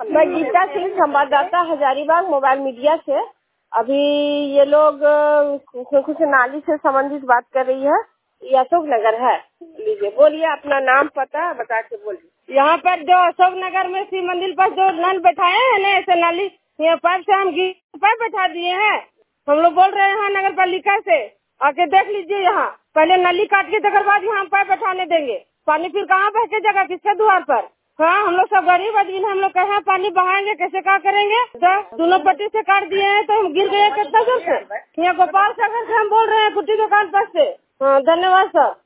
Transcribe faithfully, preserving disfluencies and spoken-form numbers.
मैं गीता सिंह, संवाददाता Hazaribagh mobile media से। अभी ये लोग कुछ नाली से संबंधित बात कर रही है। ये अशोक नगर है। लीजिए, बोलिए अपना नाम पता बता के बोलिए। यहाँ पर जो अशोक नगर में शिव मंदिर पर जो नल बैठाए हैं ना, ऐसे नाली ये पाइप से हम पाइप बैठा दिए हैं। हम लोग बोल रहे हैं नगर पालिका से आके देख लीजिए। यहाँ पहले नली काट के तकर बाद यहाँ पाइप बैठाने देंगे। पानी फिर कहाँ बह के जगह किसके द्वार पर? हाँ, हम लोग सब गरीब आदमी हैं। हम लोग कहे पानी बहाएंगे कैसे, क्या करेंगे? तो दोनों पट्टी से काट दिए हैं तो हम गिर गए कितना दूर से। यहाँ गोपाल सागर से हम बोल रहे हैं, कुट्टी दुकान पर से। हाँ, धन्यवाद सर।